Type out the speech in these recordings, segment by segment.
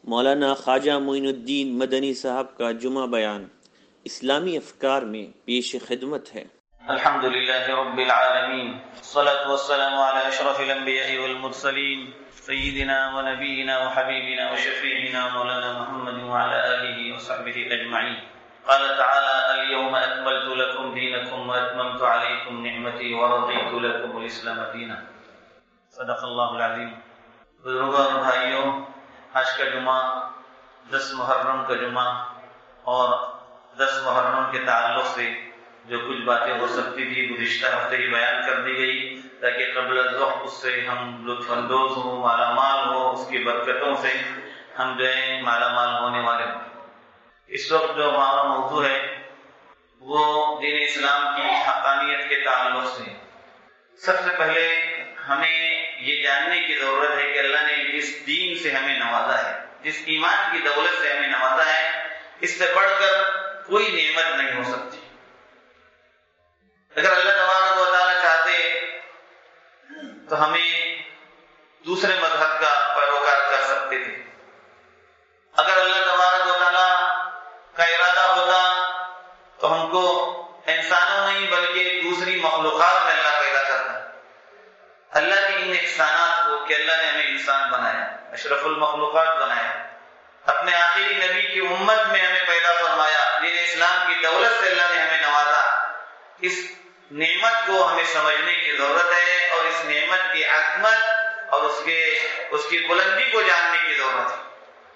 مولانا خواجہ معین الدین مدنی صاحب کا جمعہ بیان اسلامی افکار میں پیش خدمت ہے۔ الحمدللہ رب العالمین، والصلاة والسلام علی اشرف الانبیاء والمرسلین، سیدنا و نبینا و حبیبنا و شفیعنا مولانا محمد وعلی آلہ وصحبہ اجمعین۔ قال تعالی اليوم اکملت لکم دینکم واتممت علیکم نعمتی ورضیت لکم الاسلام دینا۔ صدق اللہ العظیم۔ بزرگوں اور بھائیوں، آج کا جمعہ 10 محرم کا جمعہ، اور 10 محرم کے تعلق سے جو کچھ باتیں ہو سکتی تھی گزشتہ ہفتے ہی بیان کر دی گئی، تاکہ قبل از وقت اس سے ہم لطف اندوز ہوں، مالا مال ہو، اس کی برکتوں سے ہم جو ہے مالا مال ہونے والے ہوں۔ اس وقت جو ہمارا موضوع ہے وہ دین اسلام کی حقانیت کے تعلق سے۔ سب سے پہلے ہمیں یہ جاننے کی ضرورت ہے کہ اللہ نے جس دین سے ہمیں نوازا ہے، جس ایمان کی دولت سے ہمیں نوازا ہے، اس سے بڑھ کر کوئی نعمت نہیں ہو سکتی۔ اگر اللہ تبارک و تعالیٰ چاہتے تو ہمیں دوسرے مذہب کا پیروکار کر سکتے تھے۔ اگر اللہ تبارک و تعالیٰ کا ارادہ ہوتا تو ہم کو انسانوں نہیں بلکہ دوسری مخلوقات میں اللہ پیدا کرتا۔ اللہ کی ان احسانات کو کہ اللہ نے ہمیں انسان بنایا، اشرف المخلوقات بنایا، اپنے آخری نبی کی امت میں ہمیں پیدا فرمایا، دین اسلام کی دولت سے اللہ نے ہمیں نوازا، اس نعمت کو ہمیں سمجھنے کی ضرورت ہے، اور اس نعمت کی عظمت اور اس کی بلندی کو جاننے کی ضرورت ہے۔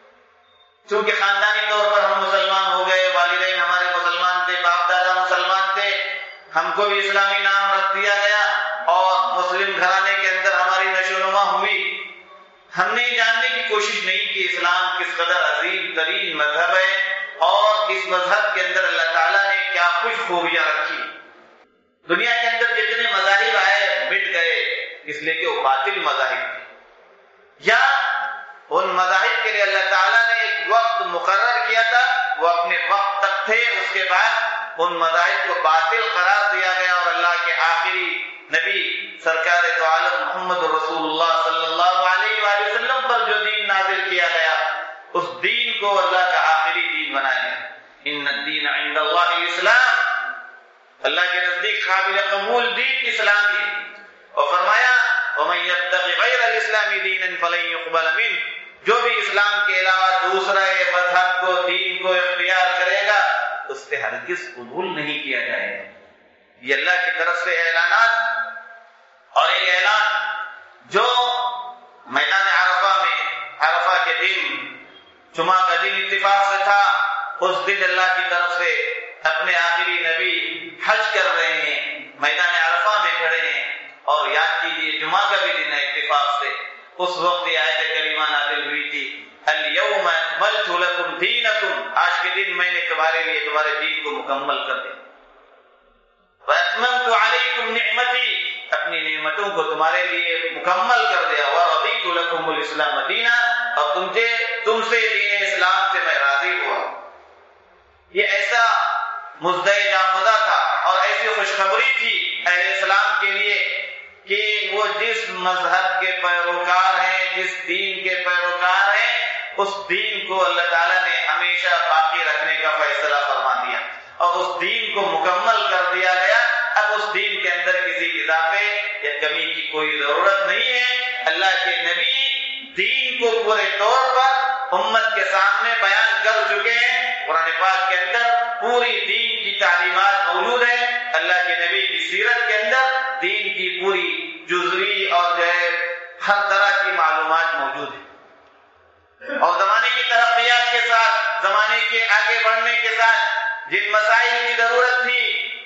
چونکہ خاندانی طور پر ہم مسلمان ہو گئے، والدین ہمارے مسلمان تھے، باپ دادا مسلمان تھے، ہم کو بھی اسلامی نام رکھ دیا گیا، اور مسلم گھرانے کے اندر ہماری نشو نما ہوئی۔ ہم نے جاننے کی کوشش نہیں کی اسلام کس قدر عظیم ترین مذہب ہے، اور اس مذہب کے اندر اللہ تعالیٰ نے کیا کچھ خوبیاں رکھی۔ دنیا کے اندر جتنے مذاہب آئے مٹ گئے، اس لیے کہ وہ باطل مذاہب تھے، یا ان مذاہب کے لیے اللہ تعالیٰ نے ایک وقت مقرر کیا تھا، وہ اپنے وقت تک تھے، اس کے بعد ان مذاہب کو باطل قرار دیا گیا، اور اللہ کے آخری نبی سرکار تو عالم محمد رسول اللہ صلی اللہ علیہ وآلہ وسلم پر جو دین نازل کیا گیا، اس دین کو اللہ کا آخری دین بنایا گیا۔ ان الدین عند اللہ الاسلام، اللہ کے نزدیک قابل قبول دین اسلام ہے، اور فرمایا ومن یبتغ غیر الاسلام دینا فلن یقبل منہ، جو بھی اسلام کے علاوہ دوسرا مذہب کو، دین کو اختیار کرے گا، اس سے ہرگز قبول نہیں کیا جائے گا۔ یہ اللہ کی طرف سے اعلانات، اور یہ اعلان جو میدان عرفہ میں، عرفہ کے دن، جمعہ کا دن اتفاق سے تھا، اس دن اللہ کی طرف سے اپنے آخری نبی حج کر رہے ہیں، میدان عرفہ میں کھڑے ہیں، اور یاد کیجیے جمعہ کا بھی دن ہے اتفاق سے، اس وقت یہ آیت کریمہ نازل ہوئی تھی اليوم اکملت لکم دینکم، آج کے دن میں نے تمہارے لیے تمہارے دین کو مکمل کر دیا، واتممت علیکم نعمتی، اپنی نعمتوں کو تمہارے لیے مکمل کر دیا، ورضیت لکم الاسلام دینا، اور تم سے دین اسلام سے میں راضی ہوا۔ یہ ایسا مزدہ خدا تھا، اور ایسی خوشخبری تھی اہل اسلام کے لیے کہ وہ جس مذہب کے پیروکار ہیں، جس دین کے پیروکار ہیں، اس دین کو اللہ تعالیٰ نے ہمیشہ باقی رکھنے کا فیصلہ فرما دیا، اور اس دین کو مکمل کر دیا گیا۔ اب اس دین کے اندر کسی اضافے یا کمی کی کوئی ضرورت نہیں ہے۔ اللہ کے نبی دین کو پورے طور پر امت کے سامنے بیان کر چکے ہیں، قرآن پاک کے اندر پوری دین کی تعلیمات موجود ہے، اللہ کے نبی کی سیرت کے اندر دین کی پوری جزوی اور جو ہے ہر طرح کی معلومات موجود ہے۔ اور زمانے کی ترقیات کے ساتھ، زمانے کے آگے بڑھنے کے ساتھ، جن مسائل کی ضرورت تھی،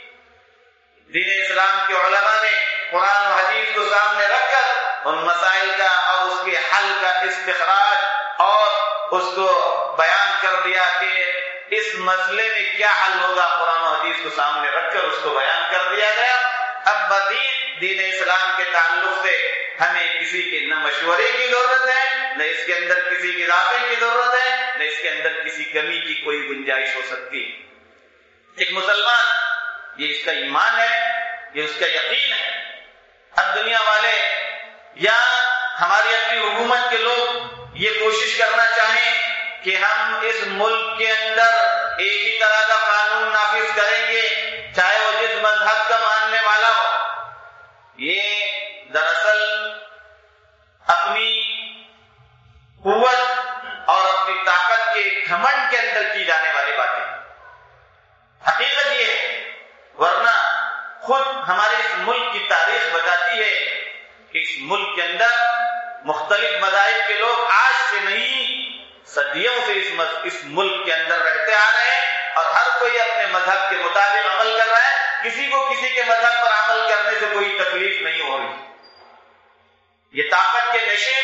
دین اسلام کے علماء نے قرآن و حدیث کو سامنے رکھ کر ان مسائل کا اور اس کے حل کا استخراج اور اس کو بیان کر دیا کہ اس مسئلے میں کیا حل ہوگا، قرآن و حدیث کو سامنے رکھ کر اس کو بیان کر دیا گیا۔ اب مزید دین اسلام کے تعلق سے ہمیں کسی کے نہ مشورے کی ضرورت ہے، نہ اس کے اندر کسی کے اضافے کی ضرورت ہے، نہ اس کے اندر کسی کمی کی کوئی گنجائش ہو سکتی۔ ایک مسلمان، یہ اس کا ایمان ہے، یہ اس کا یقین ہے۔ اب دنیا والے یا ہماری اپنی حکومت کے لوگ یہ کوشش کرنا چاہیں کہ ہم اس ملک کے اندر ایک ہی طرح کا قانون نافذ کریں گے چاہے وہ جس مذہب کا ماننے والا ہو. یہ دراصل اپنی قوت اور اپنی طاقت کے گھمنڈ کے اندر کی جانے والی باتیں. حقیقت یہ ہے، ورنہ خود ہمارے اس ملک کی تاریخ بتاتی ہے کہ اس ملک کے اندر مختلف مذاہب کے لوگ آج سے نہیں صدیوں سے اس ملک کے اندر رہتے آ رہے ہیں اور ہر کوئی اپنے مذہب کے مطابق عمل کر رہا ہے. کسی کو کسی کے مذہب پر عمل کرنے سے کوئی تکلیف نہیں ہو رہی. یہ طاقت کے نشے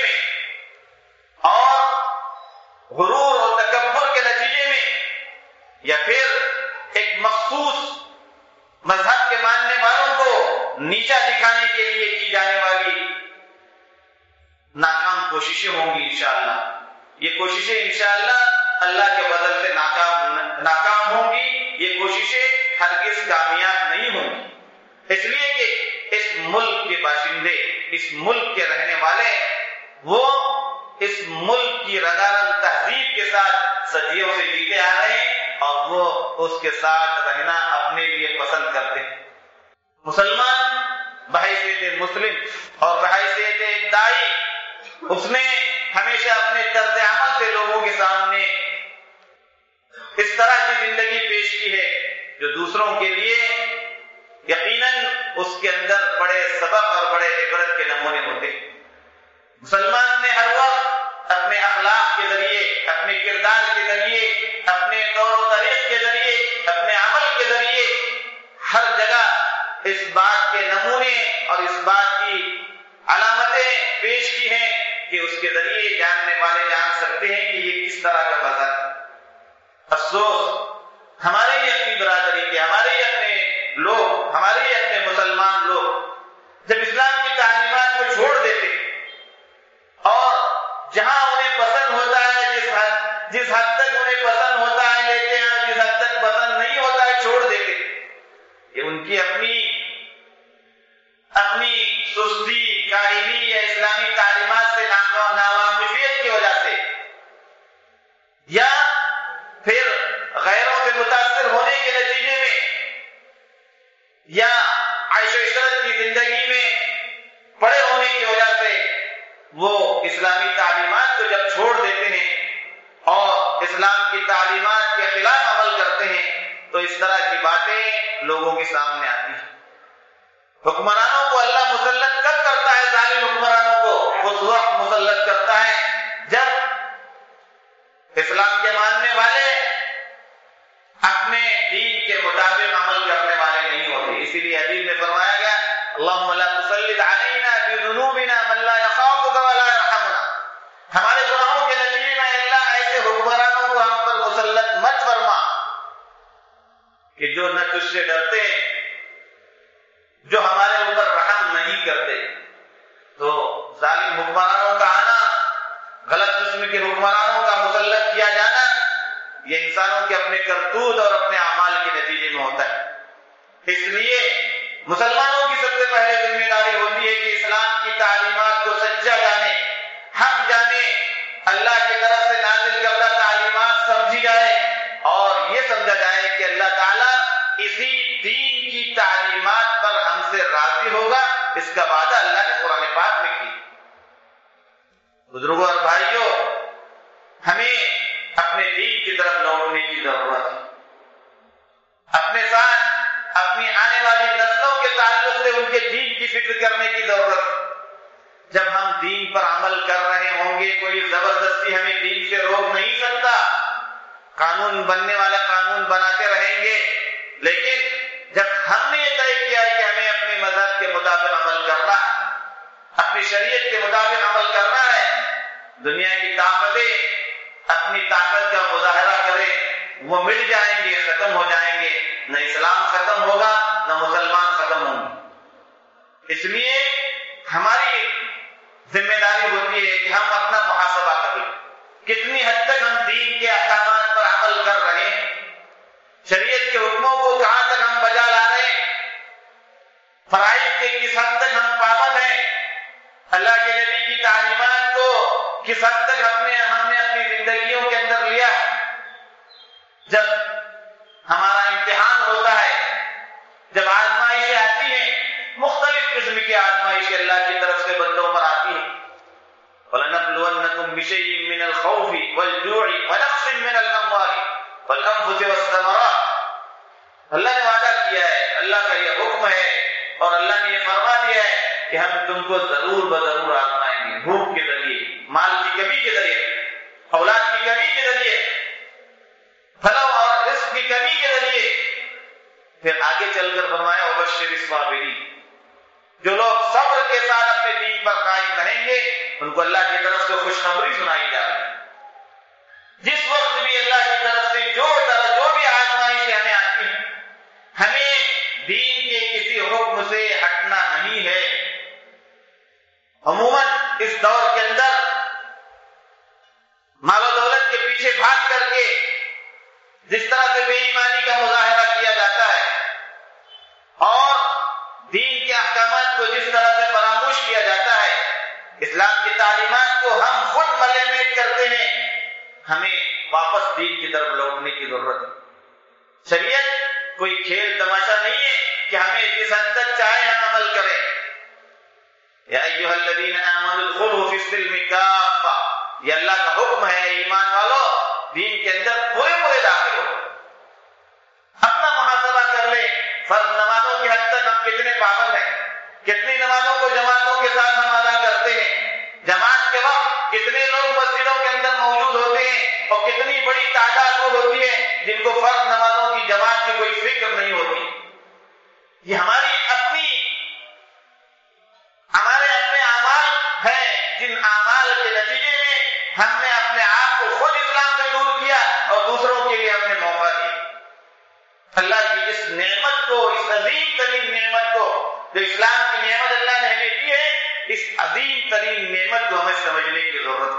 میں اور غرور اور تکبر کے نتیجے میں یا پھر ایک مخصوص مذہب کے ماننے والوں کو نیچا دکھانے کے لیے کی جانے والی ناکام کوششیں ہوں گی انشاءاللہ. یہ کوششیں انشاءاللہ اللہ کے فضل سے ناکام ہوں گی. یہ کوششیں ہرگز کامیاب نہیں ہوں گی، اس لیے کہ اس ملک کے باشندے، اس ملک کے رہنے والے، وہ اس ملک کی رنگا رنگ تہذیب کے ساتھ صدیوں سے جیتے آ رہے ہیں اور وہ اس کے ساتھ رہنا اپنے لیے پسند کرتے ہیں. مسلمان بحیثیت مسلم اور بحیثیت ایک داعی، اس نے ہمیشہ اپنے طرز عمل سے لوگوں کے سامنے اس طرح کی زندگی پیش کی ہے جو دوسروں کے لیے یقیناً اس کے اندر بڑے سبق اور بڑے عبرت کے نمونے ہوتے ہیں. مسلمان نے ہر وقت اپنے اخلاق کے ذریعے، اپنے کردار کے ذریعے، اپنے طور و طریق کے ذریعے، اپنے عمل کے ذریعے ہر جگہ اس بات کے نمونے اور اس بات کی علامتیں پیش کی ہیں کہ اس کے ذریعے جاننے والے جان سکتے ہیں کہ یہ کس طرح کا مذہب ہے. افسوس ہمارے ہی اپنی برادری کے، ہمارے ہی اپنے لوگ، ہمارے ہی اپنے مسلمان لوگ جب اسلام کی تعلیمات کو چھوڑ دیتے اور جہاں انہیں پسند ہوتا ہے، جس حد تک انہیں پسند ہوتا ہے لیتے ہیں، جس حد تک پسند نہیں ہوتا ہے چھوڑ دیتے. یہ ان کی اپنی سستی، کاہلی یا اسلامی تعلیمات سے ناواقفیت کی وجہ سے یا پھر غیروں سے متاثر ہونے کے نتیجے میں یا عیش و عشرت کی زندگی میں پڑے ہونے کی وجہ سے وہ اسلامی تعلیمات کو جب چھوڑ دیتے ہیں اور اسلام کی تعلیمات کے خلاف عمل کرتے ہیں تو اس طرح کی باتیں لوگوں کے سامنے آتی ہیں. حکمرانوں کو اللہ مسلط کب کرتا ہے؟ ظالم حکمرانوں کو اس وقت مسلط کرتا ہے جب اسلام کے ماننے والے اپنے دین کے مطابق عمل کرنے والے نہیں ہوتے. اسی لیے حدیث میں فرمایا گیا اللہم لا تسلط علینا بذنوبنا من لا یخافک ولا یرحمنا. ہمارے گناہوں کے نتیجے میں اللہ ایسے حکمرانوں کو ہم پر مسلط مت فرما کہ جو نہ تجھ سے ڈرتے، جو ہمارے اوپر رحم نہیں کرتے. تو ظالم حکمرانوں کا آنا، غلط قسم کے حکمرانوں کا مسلط کیا جانا، یہ انسانوں کے اپنے کرتوت اور اپنے اعمال کے نتیجے میں ہوتا ہے. اس لیے مسلمانوں کی سب سے پہلے ذمہ داری ہوتی ہے کہ اسلام کی تعلیمات کو سچا جانے، حق جانے، اللہ کی طرف سے نازل کردہ تعلیمات سمجھی جائے اور یہ سمجھا جائے کہ اللہ تعالیٰ اسی دین کی تعلیمات پر ہم سے راضی ہوگا. اس کا وعدہ اللہ نے قرآن پاک میں کی. بزرگوں اور بھائیوں، ہمیں اپنے دین کی طرف لوٹنے کی ضرورت ہے. اپنے ساتھ اپنی آنے والی نسلوں کے تعلق سے ان کے دین کی فکر کرنے کی ضرورت ہے. جب ہم دین پر عمل کر رہے ہوں گے کوئی زبردستی ہمیں دین سے روک نہیں سکتا. قانون بننے والا قانون بناتے رہیں گے، لیکن جب ہم نے یہ طے کیا ہے کہ ہمیں اپنے مذہب کے مطابق عمل کرنا ہے، اپنی شریعت کے مطابق عمل کرنا ہے، دنیا کی طاقتیں اپنی طاقت کا مظاہرہ کرے وہ مل جائیں گے، ختم ہو جائیں گے. نہ اسلام ختم ہوگا نہ مسلمان ختم ہوں گے. اس لیے ہماری ذمہ داری ہوتی ہے کہ ہم اپنا محاسبہ کریں. کتنی حد تک ہم دین کے احکامات پر عمل کر رہے ہیں، شریعت کے حکموں کو کہاں تک ہم بجا لا رہے ہیں، فرائض کے کس حد تک ہم پابند ہیں، اللہ کے نبی کی تعلیمات کو کس حد تک ہم نے اپنی زندگیوں کے اندر لیا جب ہمارا امتحان ہوتا ہے، جب آزمائشیں آتی ہیں، مختلف قسم کی آزمائشیں اللہ کی طرف سے بندوں پر آتی ہیں. وَلَنَبْلُوَنَّكُمْ بِشَيْءٍ مِّنَ الْخَوْفِ وَالْجُوعِ وَنَقْصٍ مِّنَ الْأَمْوَالِ وَالْأَنفُسِ وَالثَّمَرَاتِ. اللہ نے وعدہ کیا ہے، اللہ کا یہ حکم ہے اور اللہ نے یہ فرما دیا ہے کہ ہم تم کو ضرور بضرور آزمائیں گے، بھوک کے ذریعے، مال کی کمی کے ذریعے، اولاد کی کمی کے ذریعے، پھلوں اور رزق کی کمی کے ذریعے. پھر آگے چل کر فرمایا وبشر الصابرین، جو لوگ صبر کے ساتھ اپنے دین پر قائم رہیں گے ان کو اللہ کی طرف سے خوشخبری سنائی جا رہی ہے. جس وقت بھی اللہ کی طرف سے جو بھی آزمائشیں ہمیں آتی ہیں، ہمیں دین کے کسی حکم سے ہٹنا نہیں ہے. عموماً اس دور کے اندر مال و دولت کے پیچھے بھاگ کر کے جس طرح سے بے ایمانی کا مظاہرہ کیا جاتا ہے اور دین کے احکامات کو جس طرح سے فراموش کیا جاتا ہے، اسلام کی تعلیمات کو ہم خود ملے میٹ کرتے ہیں، ہمیں واپس دین کی طرف لوٹنے کی ضرورت ہے. شریعت کوئی کھیل تماشا نہیں ہے کہ ہمیں جس حد تک چاہے ہم عمل کریں. یا ایھا الذین آمنوا ادخلوا فی السلم کافہ، یہ اللہ کا حکم ہے، ایمان والو دین کے اندر پورے داخل ہو. اپنا محاسبہ کر لے، فرض نمازوں کی حد تک ہم کتنے پابند ہیں، کتنی نمازوں کو جماعتوں کے ساتھ ہم ادا کرتے ہیں، جماعت کے وقت کتنے لوگ مسجدوں کے اندر موجود ہوتے ہیں اور کتنی بڑی تعداد وہ ہوتی ہے جن کو فرض نمازوں کی جماعت کی کوئی فکر نہیں ہوتی. یہ ہمارے اپنے اعمال ہیں، جن اعمال کے نتیجے میں ہم نے اپنے آپ کو خود اسلام سے دور کیا اور دوسروں کے لیے ہم نے موقع دیا. اللہ کی اس نعمت کو، اس عظیم ترین نعمت کو جو اسلام کی نعمت اللہ نے ہمیں دی ہے، اس عظیم ترین نعمت کو ہمیں سمجھنے کی ضرورت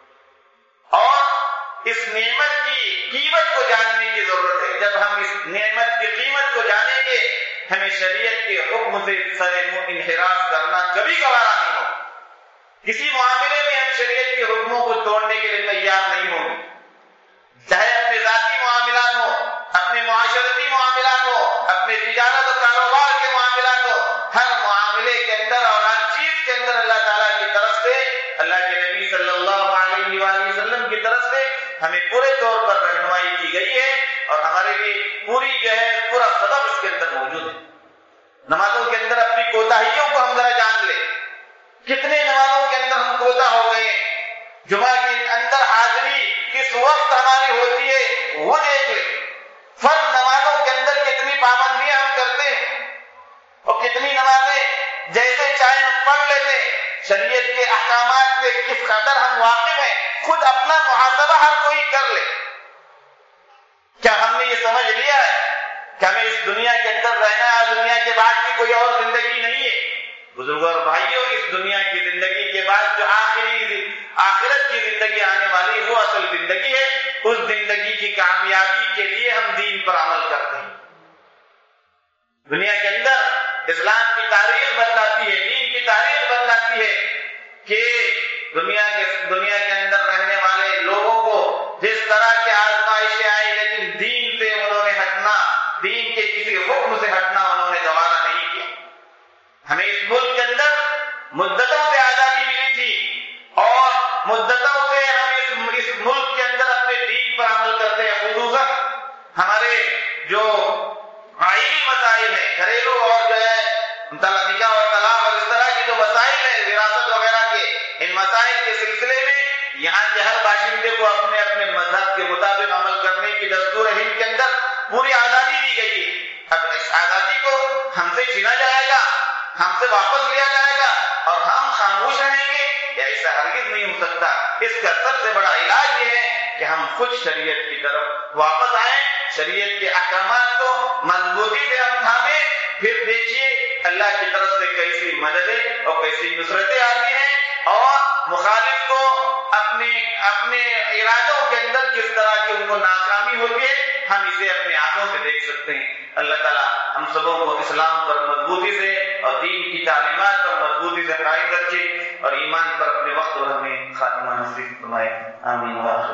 ہے اور اس نعمت کی قیمت کو جاننے کی ضرورت ہے. جب ہم اس نعمت کی قیمت کو جانیں گے، ہمیں شریعت کے حکم سے سر منہ انحراف کرنا کبھی گوارا نہیں ہو. کسی معاملے میں ہم شریعت کے حکموں کو توڑنے کے لیے تیار نہیں ہوں گے، چاہے اپنے ذاتی معاملات ہو، اپنے معاشرتی معاملات ہو، اپنے تجارت و کاروبار کے معاملات ہو. ہر معاملے کے اندر اور ہر چیز کے اندر اللہ تعالیٰ کی طرف سے، اللہ کے نبی صلی اللہ علیہ وآلہ وسلم کی طرف سے ہمیں پورے طور پر رہنمائی کی گئی ہے اور ہمارے لیے پورا سبب اس کے اندر موجود ہے. نمازوں کے اندر اپنی کوتاہیوں کو ہم ذرا جان لیں. کتنے نمازوں کے اندر ہم کوتا ہو گئے. جمعہ کے اندر حاضری کس وقت ہماری ہوتی ہے وہ دیکھ لیں. فرض نمازوں کے اندر کتنی پابندیاں ہم کرتے ہیں اور کتنی نمازیں جیسے چاہے ہم پڑھ لیتے ہیں. شریعت کے احکامات سے کس قدر ہم واقف ہیں، خود اپنا محاسبہ ہر کوئی کر لے. کیا ہم نے یہ سمجھ لیا ہے کہ ہمیں اس دنیا کے اندر رہنا ہے اور دنیا کے بعد کی کوئی اور زندگی نہیں ہے؟ بزرگوں اور بھائیوں، اس دنیا کی زندگی کے بعد جو آخرت کی زندگی آنے والی وہ اصل زندگی ہے. اس زندگی کی کامیابی کے لیے ہم دین پر عمل کرتے ہیں. دنیا کے اندر اسلام کی تاریخ بتلاتی ہے، دین کی تاریخ بتلاتی ہے کہ دنیا کے اندر رہنے والے لوگوں کو جس طرح کے آزمائشیں آئی، لیکن دین سے انہوں نے ہٹنا، دین کے کسی حکم سے ہٹنا انہوں نے گوارا نہیں کیا. ہمیں اس ملک کے اندر مدتوں سے آزادی ملی تھی اور مدتوں سے ہم اس ملک کے اندر اپنے دین پر عمل کرتے ہیں. خصوصاً ہمارے جو آئینی مسائل ہیں، گھریلو اور جو ہے نکاح اور طلاق اور اس طرح کے جو مسائل ہیں وراثت وغیرہ کے، ان مسائل کے سلسلے میں یہاں کے ہر باشندے کو اپنے اپنے مذہب کے مطابق عمل کرنے کی دستور ہند کے اندر پوری آزادی دی گئی ہے. اب اس آزادی کو ہم سے چھینا جائے گا، ہم سے واپس لیا جائے گا اور ہم خاموش رہیں گے؟ یا ایسا ہرگز نہیں ہو سکتا. اس کا سب سے بڑا علاج یہ ہے کہ ہم خود شریعت کی طرف واپس آئیں، شریعت کے احکامات کو مضبوطی سے ہم تھامیں. پھر دیکھیے اللہ کی طرف سے کیسی مددیں اور کیسی نصرتیں آتی ہیں اور مخالف کو اپنے ارادوں کے اندر کس طرح کی ان کو ناکامی ہوتی ہے ہم اسے اپنے آنکھوں سے دیکھ سکتے ہیں. اللہ تعالیٰ ہم سبوں کو اسلام پر مضبوطی سے اور دین کی تعلیمات پر مضبوطی سے قائم رکھے اور ایمان پر اپنے وقت اور ہمیں خاتمہ نصیب فرمائے. آمین.